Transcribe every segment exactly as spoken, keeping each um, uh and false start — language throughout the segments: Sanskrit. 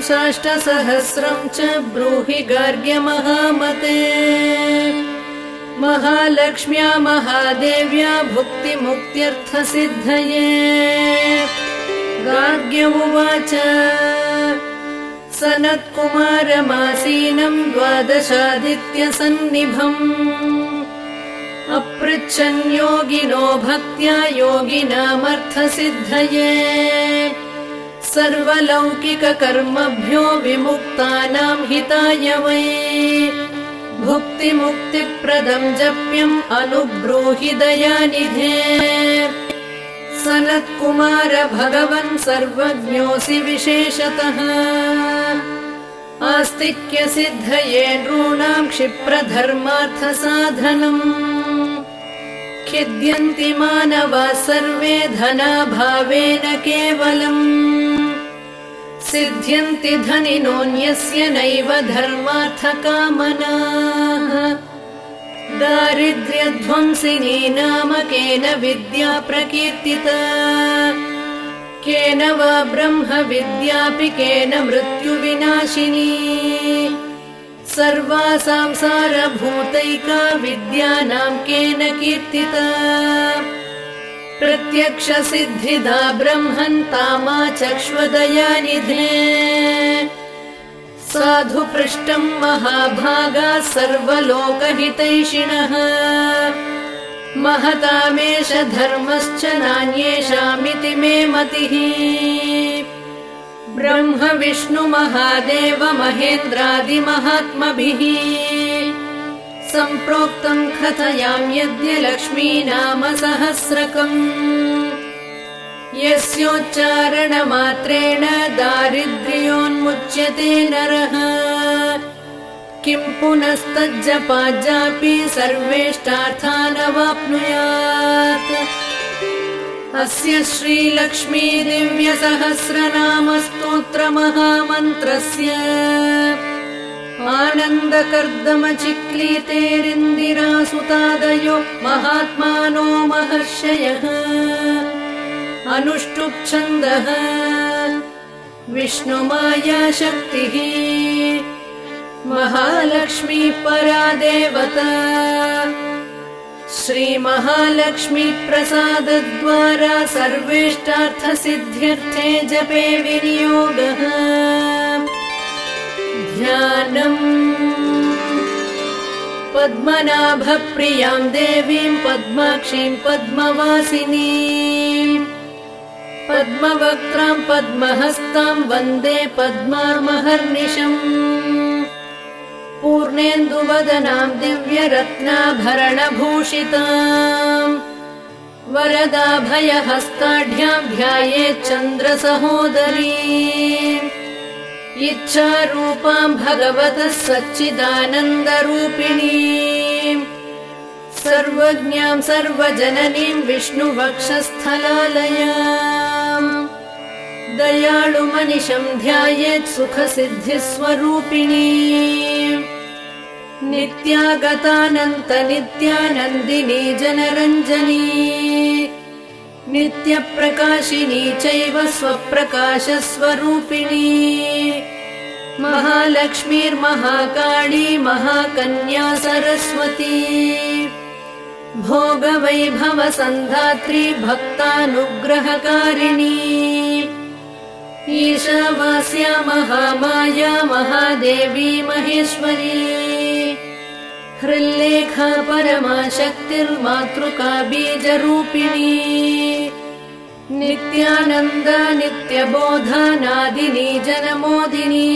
साष्टसहस्रं च ब्रूहि गार्ग्य महामते। महालक्ष्म्या महादेव्या भुक्तिमुक्त्यर्थसिद्धये। गार्ग्य उवाच सनत्कुमारमासीनं द्वादशादित्यसन्निभम्। अपृच्छन् योगिनो भक्त्या योगिनामर्थसिद्धये। सर्वलौकिककर्मभ्यो विमुक्तानां हिताय वै। भुक्तिमुक्तिप्रदं जप्यम् अनुब्रूहि दयानिधे। सनत्कुमार भगवन् सर्वज्ञोऽसि विशेषतः। आस्तिक्यसिद्धये नॄणां क्षिप्रधर्मार्थसाधनम्। खिद्यन्ति मानवाः सर्वे धनाभावेन केवलम्। सिद्ध्यन्ति धनिनोऽन्यस्य नैव धर्मार्थकामनाः। दारिद्र्यध्वंसिनी नाम केन विद्या प्रकीर्तिता। केन वा ब्रह्म विद्यापि केन मृत्युविनाशिनी। सर्वासां सारभूतैका विद्यानां केन कीर्तिता। प्रत्यक्षसिद्धिदा ब्रह्मन् तामाचक्ष्वदयानिधे। साधु पृष्टं महाभागा सर्वलोकहितैषिणः। महतामेष धर्मश्च नान्येषामिति मे मतिः। ब्रह्म विष्णु महादेव महेन्द्रादिमहात्मभिः। सम्प्रोक्तं कथयाम्यद्य लक्ष्मी नाम सहस्रकम्। यस्योच्चारणमात्रेण दारिद्र्योन्मुच्यते नरः। किं पुनस्तज्जपाज्जापि सर्वेष्टार्थानवाप्नुयात्। अस्य श्रीलक्ष्मी दिव्यसहस्रनामस्तोत्रमहामन्त्रस्य आनन्दकर्दमचिक्लीतेरिन्दिरासुतादयो महात्मानो महर्षयः। अनुष्टुप्छन्दः विष्णुमाया शक्तिः। महालक्ष्मी परा देवता। श्रीमहालक्ष्मी प्रसादद्वारा सर्वेष्टार्थसिद्ध्यर्थे जपे विनियोगः। ध्यानम्। पद्मनाभप्रियां देवीं पद्माक्षीं पद्मवासिनीं। पद्मवक्त्रां पद्महस्तां वन्दे पद्मार्महर्निशम्। पूर्णेन्दुवदनां दिव्यरत्नाभरणभूषितां। वरदाभयहस्ताढ्यां ध्यायेच्चन्द्रसहोदरीम्। इच्छारूपां भगवतः सच्चिदानन्दरूपिणीम्। सर्वज्ञां सर्वजननीं विष्णुवक्षस्थलालयाम्। दयाळुमनिशं ध्यायेत् सुखसिद्धिस्वरूपिणीम्। नित्यागतानन्तनित्यानन्दिनी जनरञ्जनी। नित्यप्रकाशिनी चैव स्वप्रकाशस्वरूपिणी। महालक्ष्मीर्महाकाली महाकन्या सरस्वती। भोगवैभवसन्धात्री भक्तानुग्रहकारिणी। ईशावास्या महामाया महादेवी महेश्वरी। हृल्लेखा परमाशक्तिर्मातृका बीजरूपिणी। नित्यानन्दा नित्यबोधानादिनी जनमोदिनी।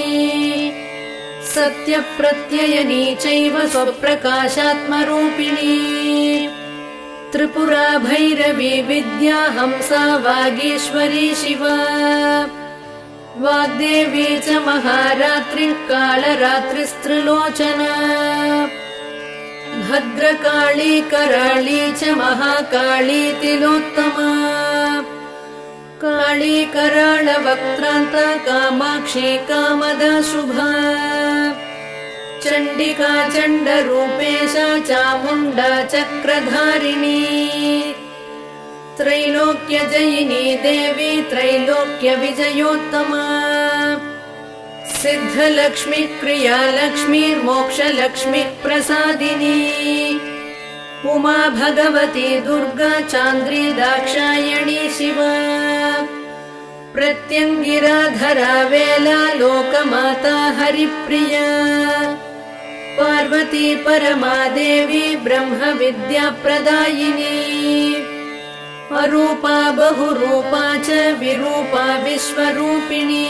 सत्यप्रत्ययनी चैव स्वप्रकाशात्मरूपिणी। त्रिपुरा भैरवी विद्या हंसा वागीश्वरी शिवा। वाग्देवी च महारात्रिः कालरात्रिस्त्रिलोचना। भद्रकाली कराळी च महाकाली तिलोत्तमा। काली कराळवक्त्रान्ता कामाक्षी कामदा शुभा। चण्डिका चण्डरूपेशा चामुण्डा चक्रधारिणी। त्रैलोक्यजयिनी देवी त्रैलोक्यविजयोत्तमा। सिद्धलक्ष्मी क्रियालक्ष्मी मोक्षलक्ष्मी प्रसादिनी उमा भगवती दुर्गा चान्द्री दाक्षायणी शिवा प्रत्यङ्गिराधरा वेला लोकमाता हरिप्रिया पार्वती परमादेवी ब्रह्म विद्या प्रदायिनी अरूपा बहुरूपा च विरूपा विश्वरूपिणी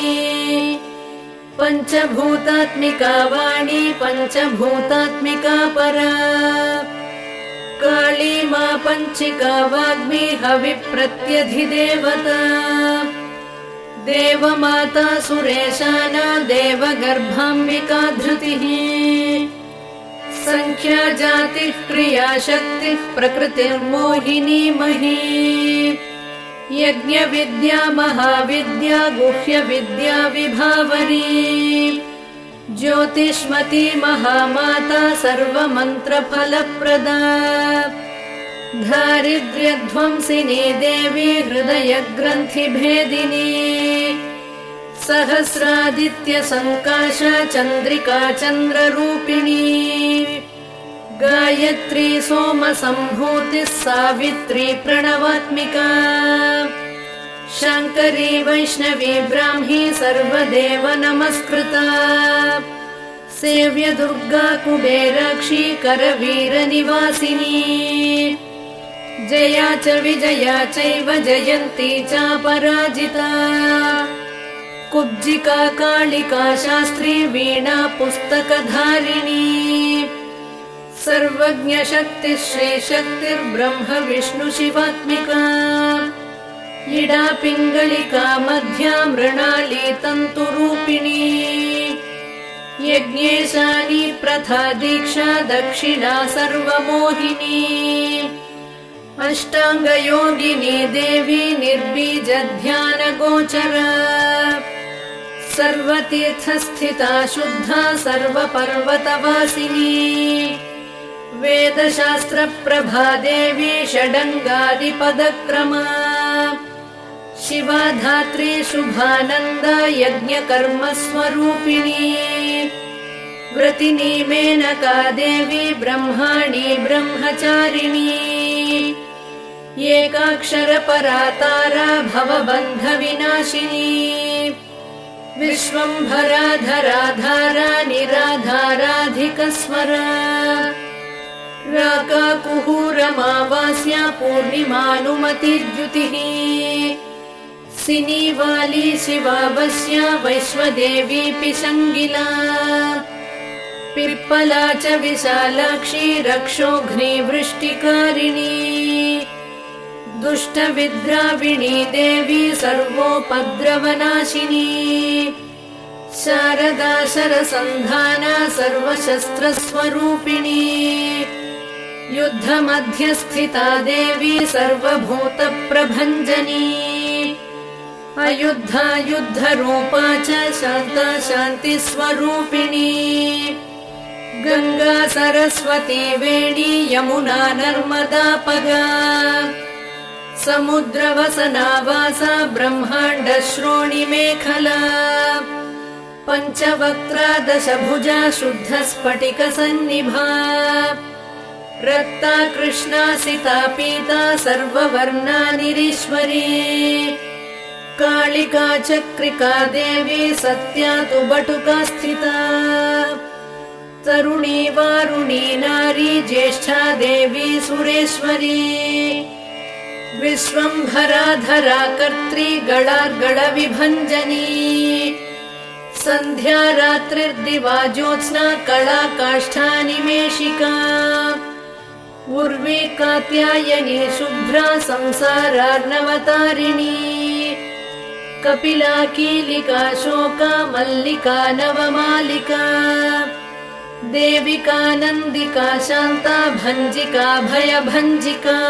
पञ्चभूतात्मिका वाणी पञ्चभूतात्मिका परा काली मा पञ्चिका वाग्मी हविप्रत्यधिदेवता देवमाता सुरेशाना देवगर्भाम्बिका धृतिः संख्या जातिः क्रिया शक्तिः प्रकृतिर्मोहिनी मही यज्ञविद्या महाविद्या गुह्यविद्या विभावरी ज्योतिष्मती महामाता सर्वमन्त्रफलप्रदा दारिद्र्यध्वंसिनी देवी हृदयग्रन्थिभेदिनी सहस्रादित्य संकाशा चन्द्रिका चन्द्ररूपिणी गायत्री सोम सम्भूतिः सावित्री प्रणवात्मिका शाङ्करी वैष्णवी ब्राह्मी सर्वदेव नमस्कृता सेव्य दुर्गा कुबेराक्षी करवीरनिवासिनी जया च विजया चैव जयन्ती चापराजिता कुब्जिका कालिका शास्त्री वीणा पुस्तकधारिणी सर्वज्ञशक्तिः श्रीशक्तिर्ब्रह्म विष्णु शिवात्मिका इडा पिङ्गलिका मध्या मृणाली तन्तुरूपिणी यज्ञेशानी प्रथा दीक्षा दक्षिणा सर्वमोहिनी अष्टाङ्गयोगिनी देवी निर्बीज ध्यान गोचरा सर्वतीर्थस्थिता शुद्धा सर्वपर्वतवासिनी वेदशास्त्रप्रभा देवी षडङ्गादिपदक्रमा शिवा धात्री शुभानन्दा यज्ञकर्मस्वरूपिणी व्रतिनी मेनका देवी ब्रह्माणी ब्रह्मचारिणी एकाक्षरपरा तारा भवबन्धविनाशिनी विश्वम्भराधरा धारा निराधाराधिकस्वरा राकाकुहूरमावास्या पूर्णिमानुमतिद्युतिः सिनीवाली शिवावस्या वैश्वदेवी पिशङ्गिला पिप्पला च विशालाक्षी रक्षोघ्नी वृष्टिकारिणी दुष्टविद्राविणी देवी सर्वोपद्रवनाशिनी शारदा शरसन्धाना सर्वशस्त्रस्वरूपिणी युद्धमध्यस्थिता देवी सर्वभूतप्रभञ्जनी अयुद्धा युद्धरूपा च शान्ता शान्तिस्वरूपिणी गङ्गा सरस्वती वेणी यमुना नर्मदापगा समुद्रवसनावासा ब्रह्माण्ड श्रोणिमेखला पञ्चवक्त्रा दशभुजा शुद्धस्फटिकसन्निभा रक्ता कृष्णा सिता पीता सर्ववर्णा निरीश्वरी कालिका चक्रिका देवी सत्या तु बटुका स्थिता तरुणी वारुणी नारी ज्येष्ठा देवी सुरेश्वरी विश्वम्भराधरा कर्त्री गणार्गणविभञ्जनी सन्ध्या रात्रिर्दिवा ज्योत्स्ना कला काष्ठानिमेषिका उर्वी कात्यायनी शुभ्रा संसारार्णवतारिणी कपिला कीलिका शोका मल्लिका नवमालिका देविका नन्दिका शान्ता भञ्जिका भयभञ्जिका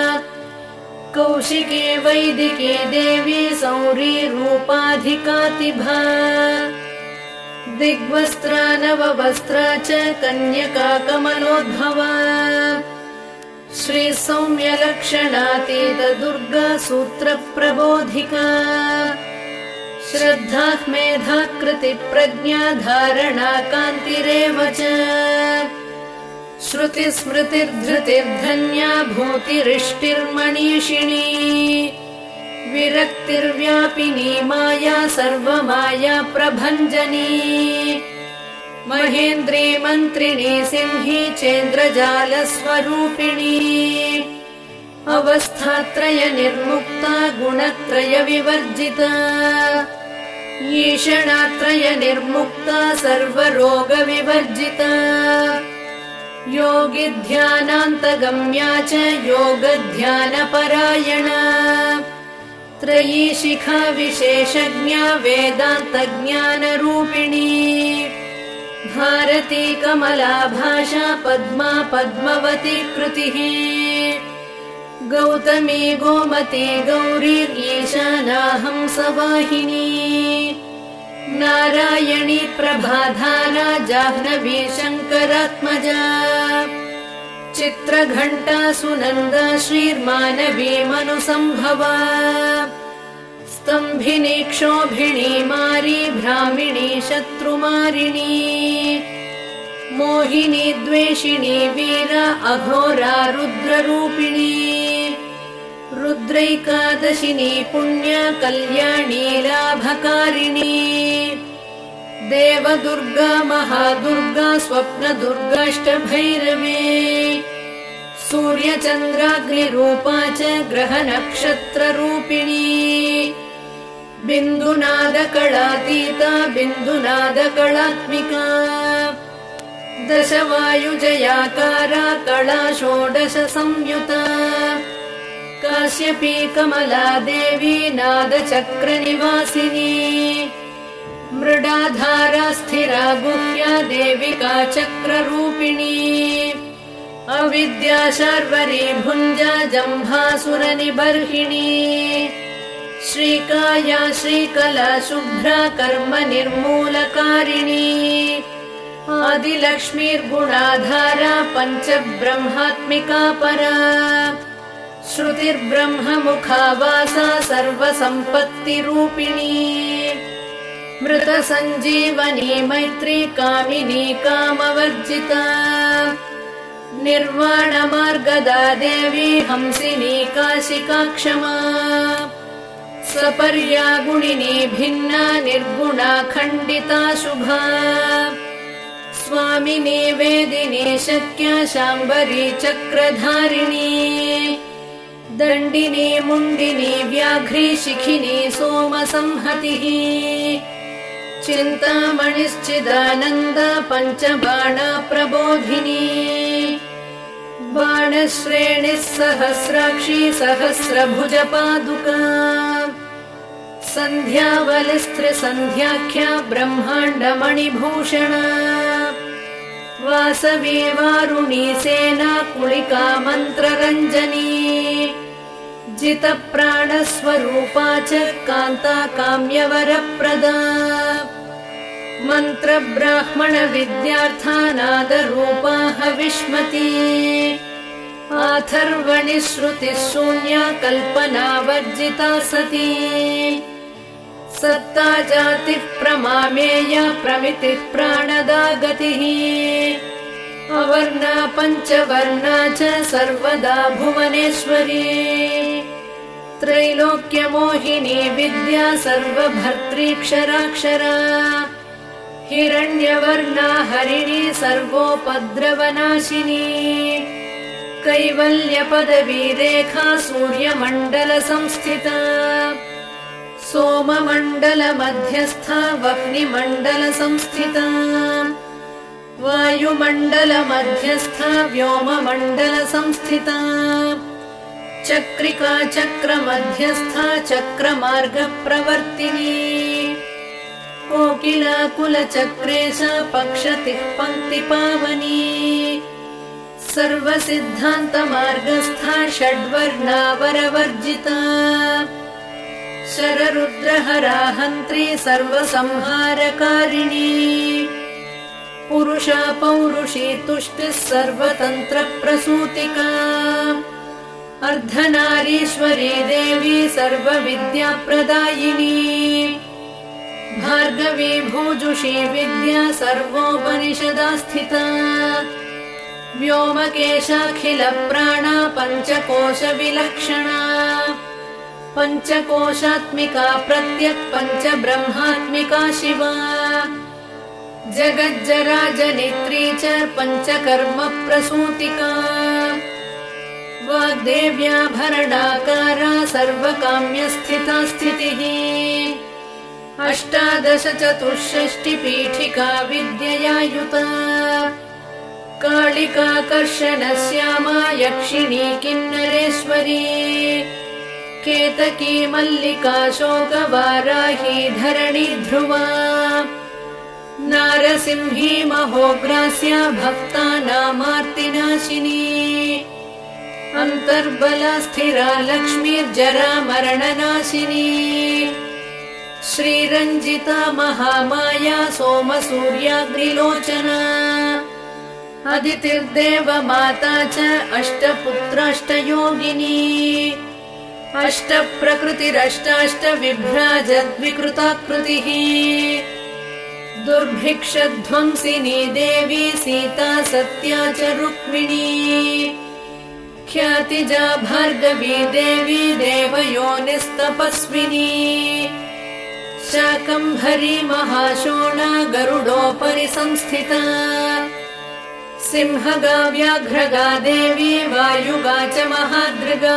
कौशिकी वैदिकी देवी सौरी रूपाधिकातिभा दिग्वस्त्रा नववस्त्रा च कन्यका कमलोद्भवा श्री सौम्यलक्षणातीत दुर्गा सूत्रप्रबोधिका श्रद्धा मेधा कृति प्रज्ञा धारणा कान्तिरेव च श्रुति स्मृतिर्धृतिर्धन्या भूतिरिष्टिर्मणीषिणी विरक्तिर्व्यापिनी माया सर्वमाया प्रभञ्जनी महेन्द्री मन्त्रिणी सिंही चेन्द्रजालस्वरूपिणी अवस्थात्रय निर्मुक्ता गुणत्रय विवर्जिता ईषणात्रय निर्मुक्ता सर्वरोग विवर्जिता योगी ध्यानान्तगम्या च योग ध्यानपरायणा त्रयी शिखा विशेषज्ञा वेदान्तज्ञानरूपिणी भारती कमला भाषा पद्मा पद्मवती कृतिः गौतमी गोमती गौरी ईशानाहंसवाहिनी नारायणी प्रभाधारा जाह्नवी शङ्करात्मजा चित्रघण्टा सुनन्दा श्रीर्मानवी मनुसंभवा स्तम्भिनी क्षोभिणी मारी भ्रामिणी शत्रुमारिणी मोहिनी द्वेषिणी वीरा अघोरा रुद्ररूपिणी रुद्रैकादशिनी पुण्या कल्याणी लाभकारिणी देवदुर्गा महादुर्गा स्वप्नदुर्गाष्टभैरवी सूर्यचन्द्राग्निरूपा च ग्रहनक्षत्ररूपिणी बिन्दुनादकलातीता बिन्दुनादकलात्मिका दशवायुजयाकारा कला षोडश संयुता काश्यपी कमला देवी नादचक्रनिवासिनी मृडाधारा स्थिरा गुह्या देविका चक्ररूपिणी अविद्या शार्वरी भुञ्जा जम्भासुरनिबर्हिणी श्रीकाया श्रीकला शुभ्रा कर्म निर्मूलकारिणी आदिलक्ष्मीर्गुणाधारा पञ्चब्रह्मात्मिका परा श्रुतिर्ब्रह्ममुखावासा सर्वसम्पत्तिरूपिणी मृतसञ्जीवनी मैत्री कामिनी कामवर्जिता निर्वाणमार्गदा देवी हंसिनी काशिका क्षमा सपर्या गुणिनी भिन्ना निर्गुणा खण्डिता शुभा स्वामिनी वेदिनी शक्या शाम्बरी चक्रधारिणी दण्डिनी मुण्डिनी व्याघ्री शिखिनी सोमसंहतिः चिन्तामणिश्चिदानन्द पञ्चबाणा प्रबोधिनी बाणश्रेणिः सहस्राक्षी सहस्रभुजपादुका सन्ध्यावलिस्त्रिसन्ध्याख्या ब्रह्माण्डमणिभूषणा वासवी वारुणी सेना कुलिका मन्त्ररञ्जनी जितप्राणस्वरूपा च कान्ता काम्यवरप्रदा मन्त्रब्राह्मण विद्यार्थानादरूपा हविष्मती आथर्वणि श्रुतिः शून्या कल्पनावर्जिता सती सत्ता जातिः प्रमामेया प्रमितिः प्राणदा गतिः अवर्णा पञ्चवर्णा च सर्वदा भुवनेश्वरी त्रैलोक्यमोहिनी विद्या सर्वभर्त्रीक्षराक्षरा हिरण्यवर्णा हरिणी सर्वोपद्रवनाशिनी कैवल्यपदवी रेखा सूर्यमण्डल संस्थिता सोममण्डल मध्यस्था वह्निमण्डल संस्थिता वायुमण्डल मध्यस्था व्योममण्डल संस्थिता चक्रिका चक्र मध्यस्था चक्रमार्ग प्रवर्तिनी कोकिला कुलचक्रेशा पक्षतिः पङ्क्तिपावनी सर्वसिद्धान्तमार्गस्था षड्वर्णावरवर्जिता शररुद्रहरा हन्त्री सर्वसंहारकारिणी पुरुषा पौरुषी तुष्टिः सर्वतन्त्रप्रसूतिका अर्धनारीश्वरी देवी सर्वविद्याप्रदायिनी भार्गवी भूजुषी विद्या सर्वोपनिषदा स्थिता व्योमकेशाखिल प्राणा पञ्चकोश विलक्षणा पञ्चकोशात्मिका प्रत्यक् पञ्च ब्रह्मात्मिका शिवा जगज्जरा जनित्री च पञ्चकर्म प्रसूतिका वाग्देव्याभरणाकारा सर्वकाम्यस्थिता स्थितिः अष्टादश चतुष्षष्टि पीठिका विद्यया युता कालिकाकर्षण श्यामा यक्षिणी किन्नरेश्वरी केतकी मल्लिका शोकवाराही धरणी ध्रुवा नारसिंही महोग्रास्या भक्तानामार्तिनाशिनी अन्तर्बला स्थिरा लक्ष्मीर्जरा मरणनाशिनी श्रीरञ्जिता महामाया सोमसूर्याग्निलोचना अदितिर्देवमाता च अष्टपुत्राष्टयोगिनी अष्टप्रकृतिरष्टाष्ट विभ्राजद्विकृताकृतिः दुर्भिक्षध्वंसिनी देवी सीता सत्या च रुक्मिणी ख्यातिजा भार्गवी देवी देवयोनिस्तपस्विनी शाकम्भरी महाशोणा गरुडोपरि संस्थिता सिंहगा व्याघ्रगा देवी वायुगा च महादृगा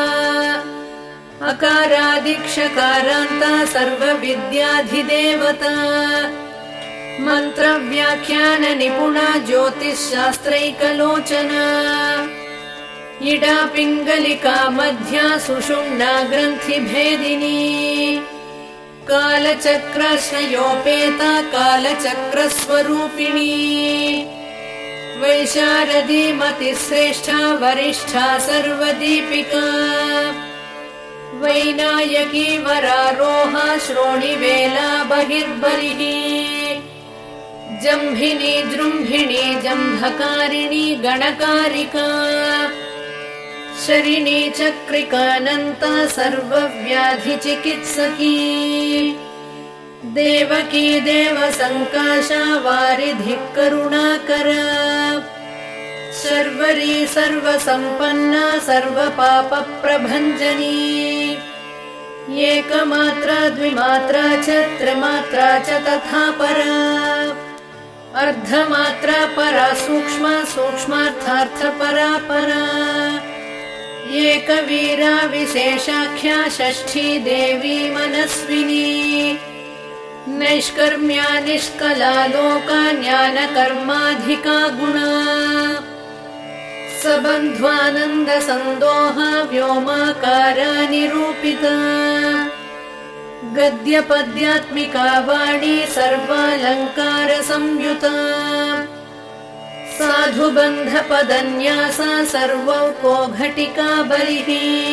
अकारादिक्षकारान्ता सर्वविद्याधिदेवता मन्त्रव्याख्यान निपुणा ज्योतिश्शास्त्रैकलोचना इडा पिङ्गलिका मध्या सुषुम्ना ग्रन्थिभेदिनी कालचक्रश्रयोपेता कालचक्रस्वरूपिणी वैशारदी मतिश्रेष्ठा वरिष्ठा सर्वदीपिका वैनायकी वरारोहा श्रोणिवेला बहिर्बलिः जम्भिनी जृम्भिणी जम्भकारिणी गणकारिका शरिणी चक्रिकानन्ता सर्वव्याधिचिकित्सकी देवकी देवसङ्काशा वारिधिः करुणाकरा शर्वरी सर्वसम्पन्ना सर्वपापप्रभञ्जनी एकमात्रा द्विमात्रा च त्रिमात्रा च तथा परा अर्धमात्रा परा सूक्ष्मा सूक्ष्मार्थार्थपरा परा एकवीरा विशेषाख्या षष्ठी देवी मनस्विनी नैष्कर्म्या निष्कला लोका ज्ञानकर्माधिका गुणा सबन्ध्वानन्द सन्दोहा व्योमाकारा निरूपिता गद्यपद्यात्मिका वाणी सर्वालङ्कार संयुता साधुबन्धपदन्यासा सर्वौको घटिका बलिः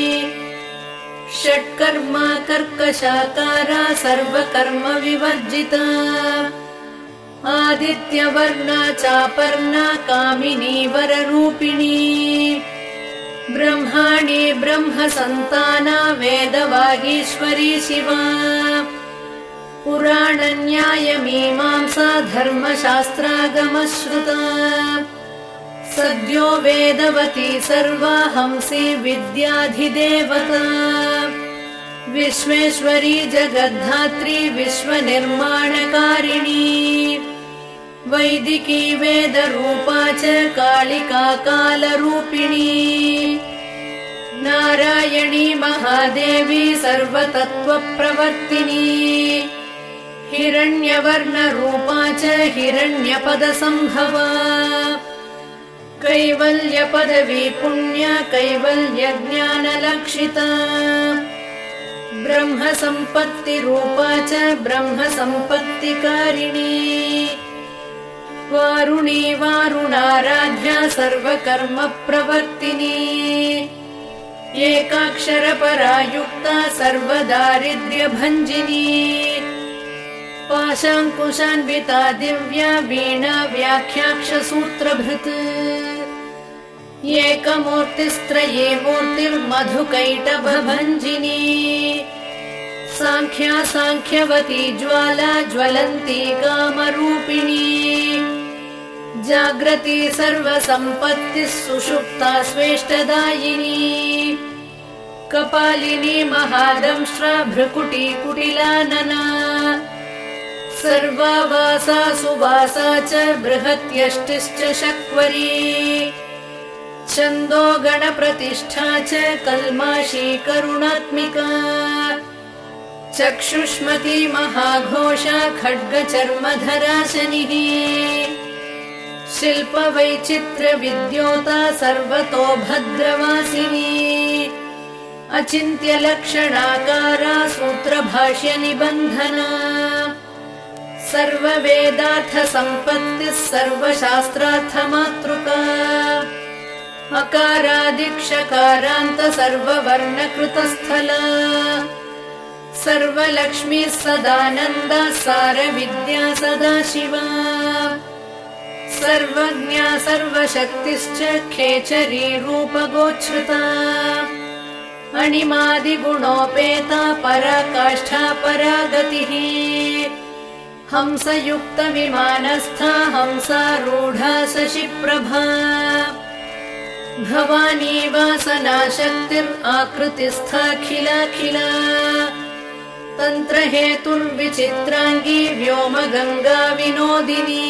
षट्कर्मा कर्कशाकारा सर्वकर्म विवर्जिता आदित्यवर्णा चापर्णा कामिनी वररूपिणी ब्रह्माणी ब्रह्मसन्ताना वेदवागीश्वरी शिवा पुराणन्यायमीमांसा धर्मशास्त्रागमश्रुता सद्यो वेदवती सर्वा हंसी विद्याधिदेवता विश्वेश्वरी जगद्धात्री विश्वनिर्माणकारिणी वैदिकी वेदरूपा च कालिका कालरूपिणी नारायणी महादेवी सर्वतत्त्वप्रवर्तिनी हिरण्यवर्णरूपा च हिरण्यपदसम्भवा कैवल्यपदवी पुण्या कैवल्यज्ञानलक्षिता ब्रह्मसम्पत्तिरूपा च ब्रह्मसम्पत्तिकारिणी वारुणी वारुणाराध्या सर्वकर्मप्रवर्तिनी एकाक्षरपरा युक्ता सर्वदारिद्र्यभञ्जिनी पाशाङ्कुशान्विता दिव्या वीणा व्याख्याक्षसूत्रभृत् एकमूर्तिस्त्रये मूर्तिर्मधुकैटभभञ्जिनी साङ्ख्या साङ्ख्यवती ज्वाला ज्वलन्ती कामरूपिणी जाग्रती सर्वसम्पत्तिः सुषुप्ता स्वेष्टदायिनी कपालिनी महादंष्ट्रा भ्रुकुटी कुटिलानना सर्वावासा सुवासा च बृहत्यष्टिश्च शक्वरी छन्दो गणप्रतिष्ठा च कल्माशी करुणात्मिका चक्षुष्मती महाघोषा खड्गचर्मधरा शनिः शिल्पवैचित्र्यविद्योता सर्वतो भद्रवासिनी अचिन्त्यलक्षणाकारा सूत्रभाष्यनिबन्धना सर्ववेदार्थसम्पत्तिः सर्वशास्त्रार्थमातृका अकारादिक्षकारान्त सर्ववर्णकृतस्थला सर्वलक्ष्मीः सदानन्दा सारविद्या सदाशिवा सर्वज्ञा सर्वशक्तिश्च खेचरी रूपगोच्छ्रुता अणिमादिगुणोपेता पराकाष्ठा परागतिः हंसयुक्तविमानस्था हंसारूढा शशिप्रभा भवानी वासनाशक्तिराकृतिस्थाखिलाखिला तन्त्रहेतुर्विचित्राङ्गी व्योमगङ्गा विनोदिनी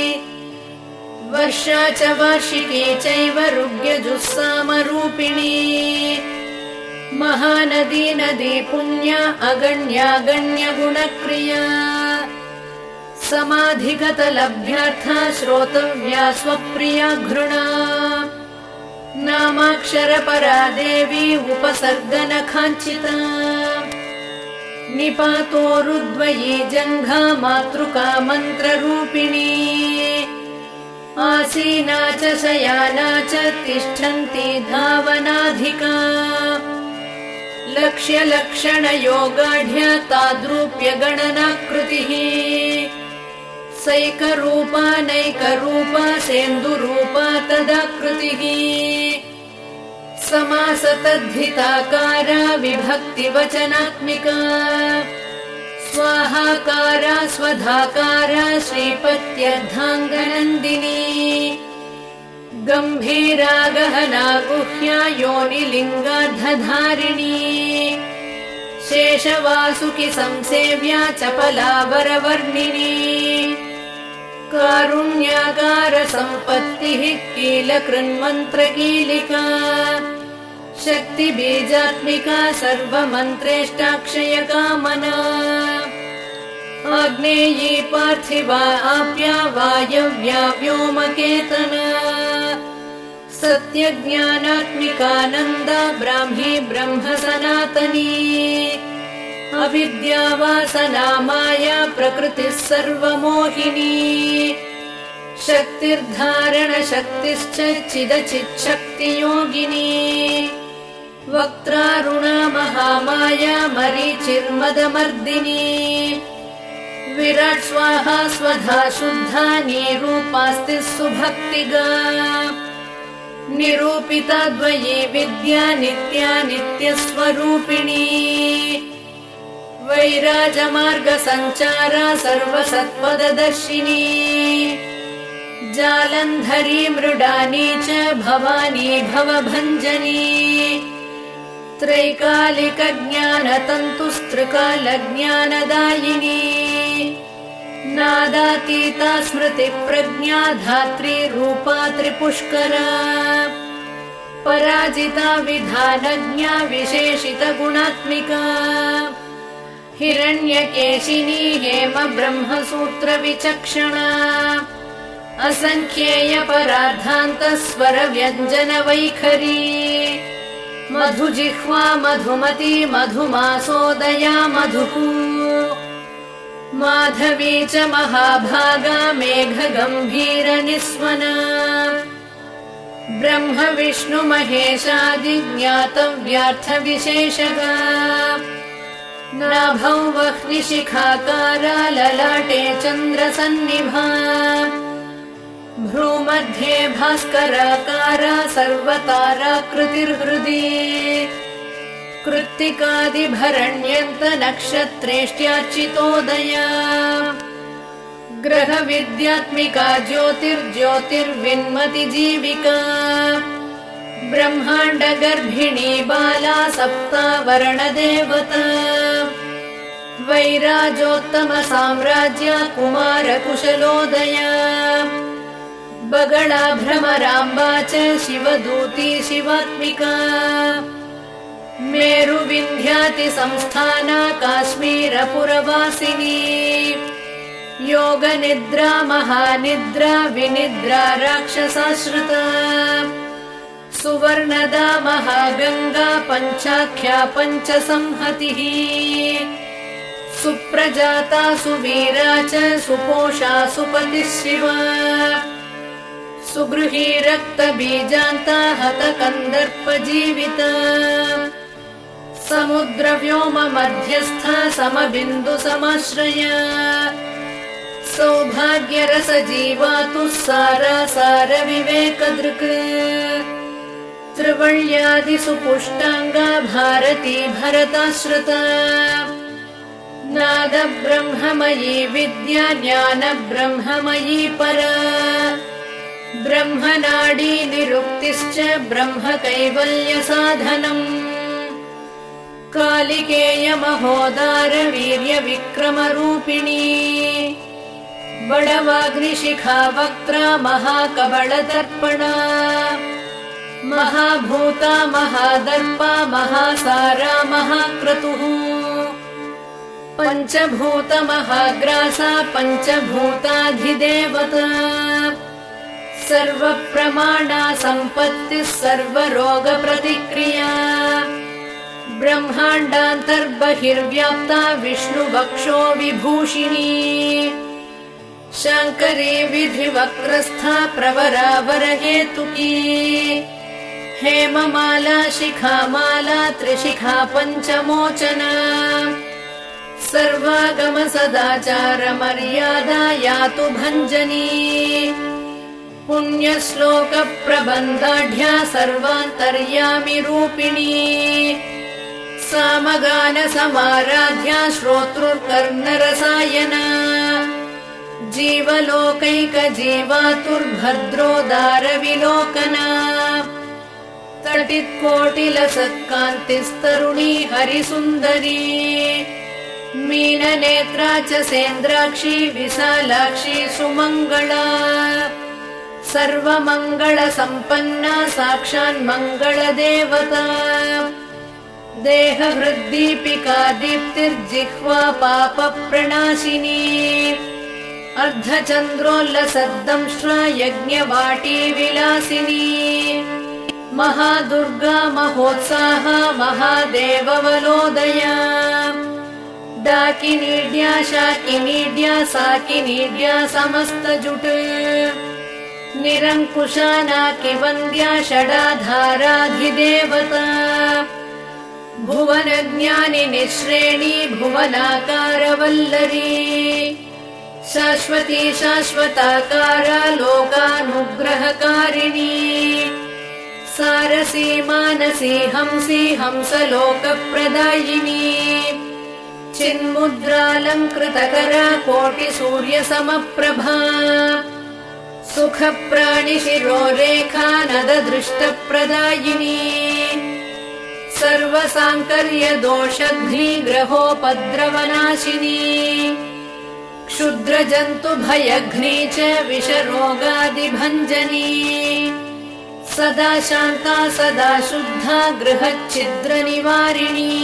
वर्षा च वार्षिकी चैव ऋग्यजुस्सामरूपिणी महानदी नदी पुण्या अगण्यागण्यगुणक्रिया समाधिगतलभ्यार्था श्रोतव्या स्वप्रिया घृणा नामाक्षरपरा देवी उपसर्गनखाञ्चिता निपातोरुद्वयी जङ्घा मातृका मन्त्ररूपिणी आसीना च शयाना च तिष्ठन्ती धावनाधिका लक्ष्यलक्षणयोगाढ्या ताद्रूप्यगणनाकृतिः सैकरूपा नैकरूपा सेन्दुरूपा तदाकृतिः समासतद्धिताकारा विभक्तिवचनात्मिका स्वाहाकारा स्वधाकारा श्रीपत्यर्धाङ्गनन्दिनी गम्भीरा गहना गुह्या योनिलिङ्गार्धधारिणी शेषवासुकि संसेव्या चपला वरवर्णिनी कारुण्याकार सम्पत्तिः कीलकृन्मन्त्रकीलिका शक्तिबीजात्मिका सर्वमन्त्रेष्टाक्षयकामना आग्नेयी पार्थिवा आप्या वायव्या व्योमकेतना सत्यज्ञानात्मिकानन्दा ब्राह्मी ब्रह्म सनातनी अविद्या वासना माया प्रकृतिः सर्वमोहिनी शक्तिर्धारणशक्तिश्च चिदचिच्छक्तियोगिनी वक्त्रारुणा महामाया मरीचिर्मदमर्दिनी विराट् स्वाहा स्वधा शुद्धा निरूपास्ति सुभक्तिगा निरूपिता द्वयी विद्या नित्या नित्यस्वरूपिणी वैराजमार्गसञ्चारा सर्वसत्पददर्शिनी जालन्धरी मृडानी च भवानी भवभञ्जनी त्रैकालिकज्ञानतन्तुस्त्रिकालज्ञानदायिनी नादातीता स्मृतिप्रज्ञा धात्री रूपा त्रिपुष्करा पराजिता विधानज्ञा विशेषितगुणात्मिका हिरण्यकेशिनी हेम ब्रह्मसूत्रविचक्षणा असङ्ख्येयपरार्धान्तस्वरव्यञ्जनवैखरी मधुजिह्वा मधुमती मधुमासोदया मधुः माधवी च महाभागा मेघगम्भीरनिस्वना ब्रह्म विष्णु महेशादिज्ञातव्यार्थविशेषगा नाभौ वह्निशिखाकारा ललाटे चन्द्रसन्निभा भ्रूमध्ये भास्कराकारा सर्वताराकृतिर्हृदि कृत्तिकादिभरण्यन्त नक्षत्रेष्ट्यार्चितोदया ग्रहविद्यात्मिका ज्योतिर्ज्योतिर्विन्मति जीविका ब्रह्माण्ड गर्भिणी बाला सप्तावरणदेवता वैराजोत्तम साम्राज्य कुमार कुशलोदया बगला भ्रमराम्बा च शिवदूती शिवात्मिका मेरुविन्ध्याति संस्थाना काश्मीरपुरवासिनी योगनिद्रा महानिद्रा विनिद्रा राक्षसाश्रिता सुवर्णदा महागङ्गा पञ्चाख्या पञ्चसंहतिः सुप्रजाता सुवीरा च सुपोषा सुपतिः शिवा सुगृही रक्तबीजान्ता हतकन्दर्पजीविता समुद्रव्योम मध्यस्था समबिन्दु समाश्रया सौभाग्यरसजीवातुः सारा सार विवेकदृक् त्रिवल्यादिसुपुष्टाङ्गा भारती भरताश्रिता नाद ब्रह्ममयी विद्या ज्ञान ब्रह्ममयी परा ब्रह्मनाडी निरुक्तिश्च ब्रह्म कैवल्य साधनम् कालिकेय महोदार वीर्य विक्रम रूपिणी बडवाग्निशिखा वक्त्रा महाकबलदर्पणा महाभूता महादर्पा महासारा महाक्रतुः पञ्चभूत महाग्रासा पञ्चभूताधिदेवता सर्वप्रमाणा सम्पत्तिः सर्वरोगप्रतिक्रिया ब्रह्माण्डान्तर्बहिर्व्याप्ता विष्णुवक्षो विभूषिणी शाङ्करी विधिवक्त्रस्था प्रवरावरहेतुकी हेममाला शिखामाला त्रिशिखा पञ्चमोचना सर्वागम सदाचार मर्यादा यातु भञ्जनी पुण्यश्लोक प्रबन्धाढ्या सर्वान्तर्यामि रूपिणी सामगान समाराध्या श्रोतृकर्णरसायना जीवलोकैक जीवातुर्भद्रोदार विलोकना तटित्कोटिलसत्कान्तिस्तरुणी हरिसुन्दरी मीननेत्रा च सेन्द्राक्षी विशालाक्षी सुमङ्गला सर्वमङ्गलसम्पन्ना साक्षान्मङ्गलदेवता देहहृद्दीपिका दीप्तिर्जिह्वा पापप्रणाशिनी अर्धचन्द्रोल्लसद्दंष्ट्रा यज्ञवाटी विलासिनी महादुर्गा महोत्साहा महादेववलोदया डाकिनीड्या शाकिनीड्या साकिनीड्या समस्तजुट निरङ्कुशा नाकिवन्द्या षडाधाराधिदेवता भुवनज्ञानिनि श्रेणी भुवनाकारवल्लरी शाश्वती शाश्वताकारा लोकानुग्रहकारिणी सारसी मानसी हंसी हंसलोकप्रदायिनी चिन्मुद्रालङ्कृतकरा कोटिसूर्यसमप्रभा सुखप्राणिशिरोरेखा नददृष्टप्रदायिनी सर्वसाङ्कर्यदोषघ्निग्रहोपद्रवनाशिनी क्षुद्रजन्तुभयघ्नी च विषरोगादिभञ्जनी सदा शान्ता सदा शुद्धा गृहच्छिद्रनिवारिणी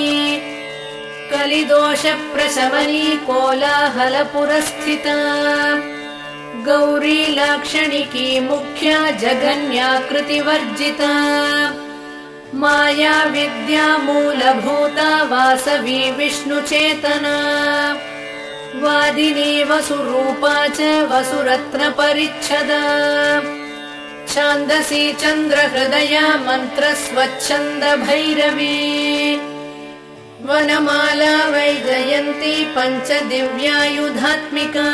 कलिदोषप्रशमनी कोलाहलपुरस्थिता गौरी लाक्षणिकी मुख्या जगन्याकृतिवर्जिता माया विद्या मूलभूता वासवी विष्णुचेतना वादिनी वसुरूपा च वसुरत्नपरिच्छदा छान्दसी चन्द्रहृदया मन्त्रस्वच्छन्द भैरवी वनमाला वैजयन्ती पञ्चदिव्यायुधात्मिका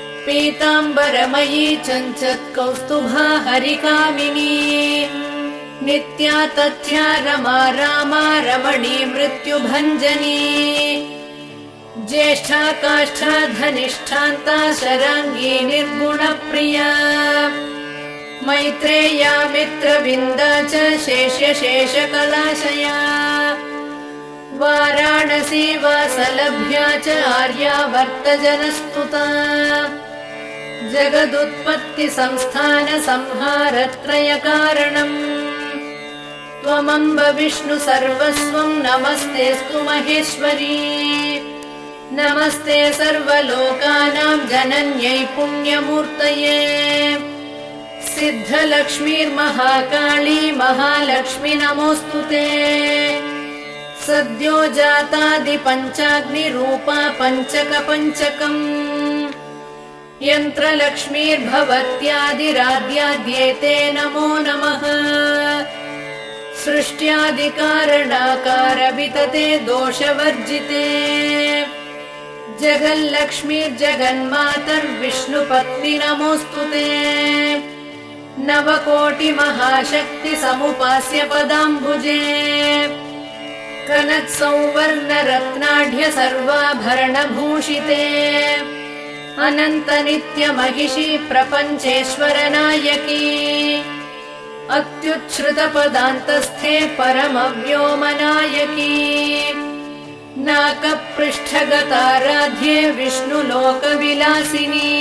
पीताम्बरमयी चञ्चत्कौस्तुभा हरिकामिनी नित्या तथ्या रमा रामा रमणी मृत्युभञ्जनी ज्येष्ठा काष्ठा धनिष्ठान्ता शराङ्गी निर्गुणप्रिया मैत्रेया मित्रविन्दा च शेष्य शेषकलाशया वाराणसी वासलभ्या च आर्यावर्तजनस्तुता जगदुत्पत्ति संस्थान संहारत्रयकारणम् त्वमम्ब विष्णु सर्वस्वं नमस्तेऽस्तु महेश्वरी नमस्ते सर्वलोकानां जनन्यै पुण्यमूर्तये सिद्धलक्ष्मीर्महाकाली महालक्ष्मी नमोऽस्तु ते सद्यो जातादिपञ्चाग्निरूपा पञ्चकपञ्चकम् यन्त्रलक्ष्मीर्भवत्यादिराद्याद्येते नमो नमः सृष्ट्यादिकारणाकार वितते दोषवर्जिते जगल्लक्ष्मीर्जगन्मातर्विष्णुपत्नि नमोऽस्तु ते नवकोटिमहाशक्ति समुपास्य पदाम्बुजे कनत्सौवर्णरत्नाढ्य सर्वाभरणभूषिते अनन्त नित्य महिषी प्रपञ्चेश्वर नायकी अत्युच्छ्रुतपदान्तस्थे परमव्योमनायकी नाकपृष्ठगताराध्ये विष्णुलोकविलासिनी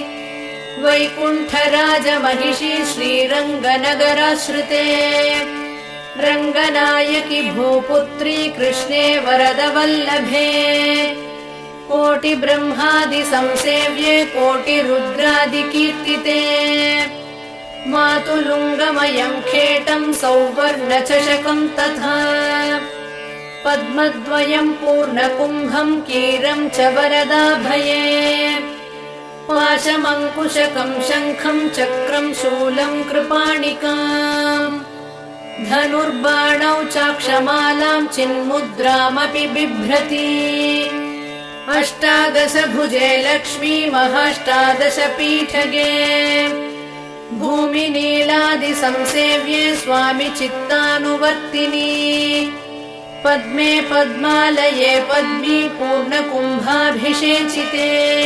वैकुण्ठराजमहिषी श्रीरङ्गनगराश्रिते रङ्गनायकी भूपुत्री कृष्णे वरदवल्लभे कोटिब्रह्मादिसंसेव्ये कोटिरुद्रादिकीर्तिते मातुलुङ्गमयं खेटं सौवर्णचषकं तथा पद्मद्वयं पूर्णकुम्भं कीरं च वरदाभये पाशमङ्कुशकं शङ्खं चक्रं शूलं कृपाणिकाम् धनुर्बाणौ चाक्षमालां चिन्मुद्रामपि बिभ्रति अष्टादश भुजे लक्ष्मी महाष्टादश पीठगे भूमिनीलादिसंसेव्ये स्वामि चित्तानुवर्तिनी पद्मे पद्मालये पद्मी पूर्णकुम्भाभिषेचिते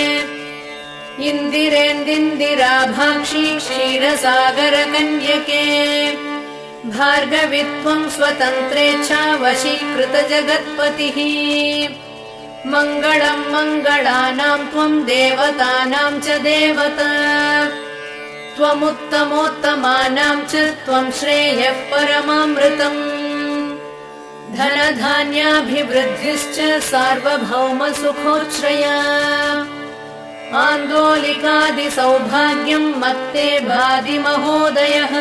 इन्दिरेन्दिन्दिराभाक्षी क्षीरसागरकन्यके भार्गवित्वं स्वतन्त्रेच्छा वशीकृत जगत्पतिः मङ्गलं मङ्गलानां त्वं देवतानां च देवता त्वमुत्तमोत्तमानां च त्वं श्रेयः परमामृतम् धनधान्याभिवृद्धिश्च सार्वभौमसुखोच्छ्रया आन्दोलिकादिसौभाग्यं मत्ते भाति महोदयः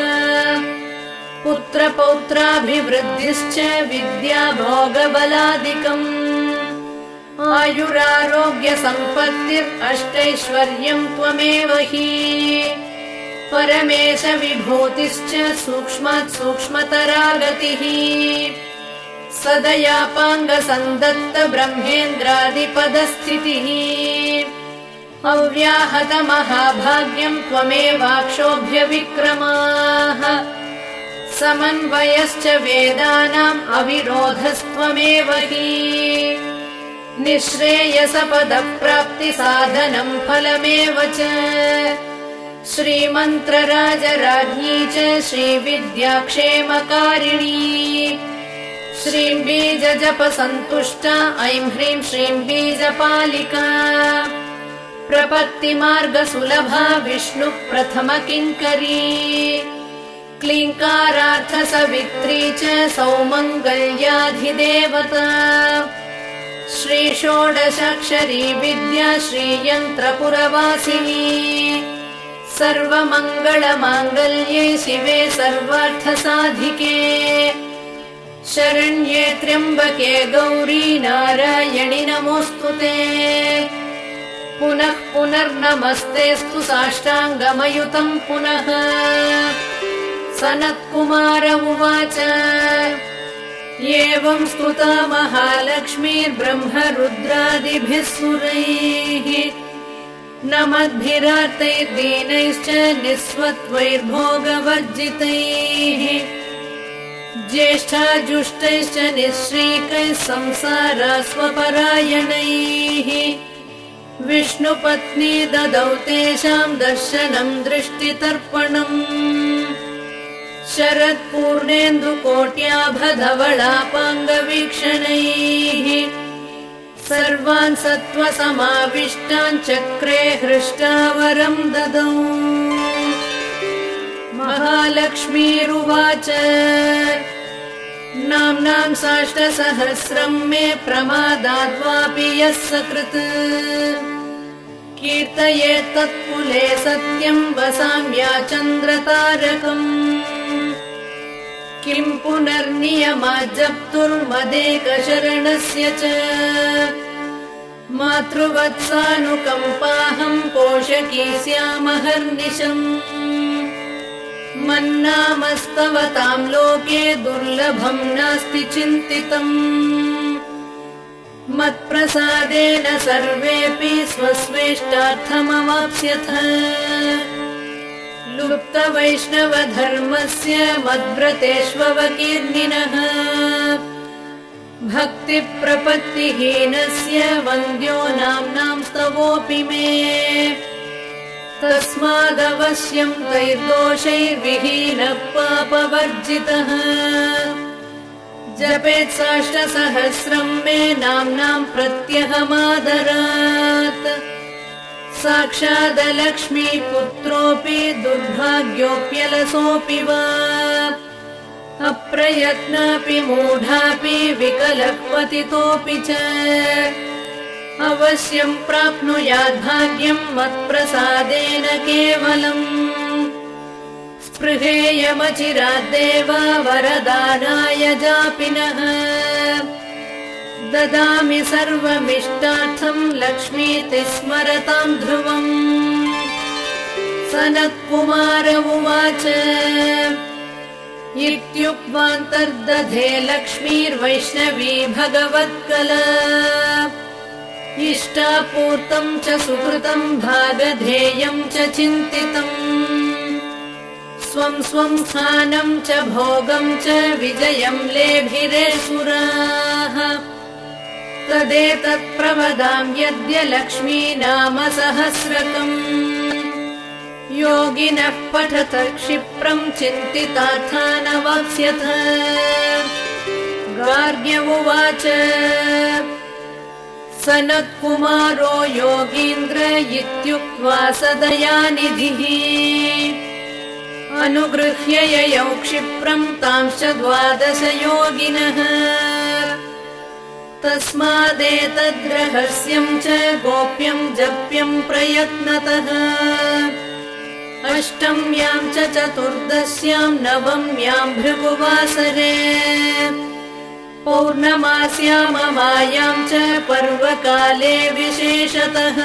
पुत्रपौत्राभिवृद्धिश्च विद्या भोगबलादिकम् आयुरारोग्यसम्पत्तिरष्टैश्वर्यं त्वमेव हि परमेश विभूतिश्च सूक्ष्मात् सूक्ष्मतरा गतिः सदयापाङ्गसन्दत्त ब्रह्मेन्द्रादिपदस्थितिः अव्याहतमहाभाग्यं त्वमेवाक्षोभ्यविक्रमाः समन्वयश्च वेदानाम् अविरोधस्त्वमेव हि निःश्रेयसपदप्राप्तिसाधनं फलमेव च श्रीमन्त्रराजराज्ञी च श्रीविद्याक्षेमकारिणी श्रीं बीजजपसन्तुष्टा ऐं ह्रीं श्रीं बीजपालिका प्रपत्तिमार्गसुलभा विष्णुप्रथमकिङ्करी क्लीङ्कारार्थसवित्री च सौमङ्गल्याधिदेवता श्रीषोडशाक्षरी विद्या श्रीयन्त्रपुरवासिनी सर्वमङ्गलमाङ्गल्ये शिवे सर्वार्थसाधिके शरण्ये त्र्यम्बके गौरी नारायणि नमोऽस्तु ते पुनः पुनर्नमस्तेऽस्तु साष्टाङ्गमयुतं पुनः सनत्कुमार उवाच एवं स्तुता महालक्ष्मीर्ब्रह्मरुद्रादिभिः सुरैः नमद्भिरार्तैर्दीनैश्च निःस्वत्वैर्भोगवर्जितैः ज्येष्ठाजुष्टैश्च निःश्रीकैः संसारास्वपरायणैः विष्णुपत्नी ददौ तेषाम् दर्शनम् दृष्टितर्पणम् शरत्पूर्णेन्दुकोट्याभधवलापाङ्गवीक्षणैः सर्वान् सत्त्वसमाविष्टान् चक्रे हृष्टावरम् ददौ महालक्ष्मीरुवाच नाम्नाम् साष्टसहस्रम् मे प्रमादाद्वापि यः सकृत् कीर्तयेत् तत्कुले सत्यम् वसाम्या चन्द्रतारकम् किम् पुनर्नियमात् जप्तुर्मदेकशरणस्य च मातृवत्सानुकम्पाहम् पोषकी स्यामहर्निशम् मन्नामस्तव ताम् लोके दुर्लभम् नास्ति चिन्तितम् मत्प्रसादेन सर्वेऽपि स्वस्वेष्टार्थमवाप्स्यथ लुप्तवैष्णवधर्मस्य मद्व्रतेष्ववकीर्णिनः भक्तिप्रपत्तिहीनस्य वन्द्यो नाम्नाम् स्तवोऽपि मे तस्मादवश्यम् तैर्दोषैर्विहीनः पापवर्जितः जपेत् साष्टसहस्रम् मे नाम्नाम् प्रत्यहमादरात् साक्षादलक्ष्मीपुत्रोऽपि दुर्भाग्योऽप्यलसोऽपि वा अप्रयत्नापि मूढापि विकलः पतितोऽपि च अवश्यम् प्राप्नुयाद्भाग्यम् मत्प्रसादेन केवलम् स्पृहेयमचिराद्देव वरदानाय जापिनः ददामि सर्वमिष्टार्थम् लक्ष्मीति स्मरताम् ध्रुवम् सनत्कुमार उवाच इत्युक्त्वान्तर्दधे लक्ष्मीर्वैष्णवी भगवत्कला इष्टापूर्तम् च सुकृतम् भागधेयम् च चिन्तितम् स्वम् स्वम् स्थानम् च भोगम् च विजयम् लेभिरे सुराः तदेतत्प्रवदाम् यद्य लक्ष्मी नाम सहस्रकम् योगिनः पठत क्षिप्रम् चिन्तितार्थानवाप्स्यथ गार्ग्य उवाच सनत्कुमारो योगीन्द्र इत्युक्त्वा सदयानिधिः अनुगृह्य ययौ क्षिप्रम् तांश्च द्वादश योगिनः तस्मादेतद्रहस्यम् च गोप्यम् जप्यम् प्रयत्नतः अष्टम्याम् च चतुर्दश्याम् नवम्याम् भृगुवासरे पौर्णमास्याममायाम् च पर्वकाले विशेषतः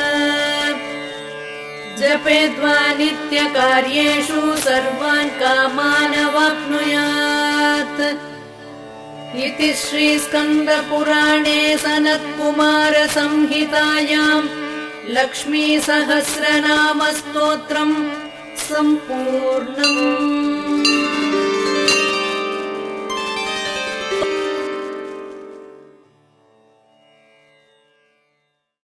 जपेद्वा नित्यकार्येषु सर्वान् कामानवाप्नुयात् इति श्रीस्कन्दपुराणे सनत्कुमारसंहितायाम् लक्ष्मीसहस्रनामस्तोत्रम् सम्पूर्णम्।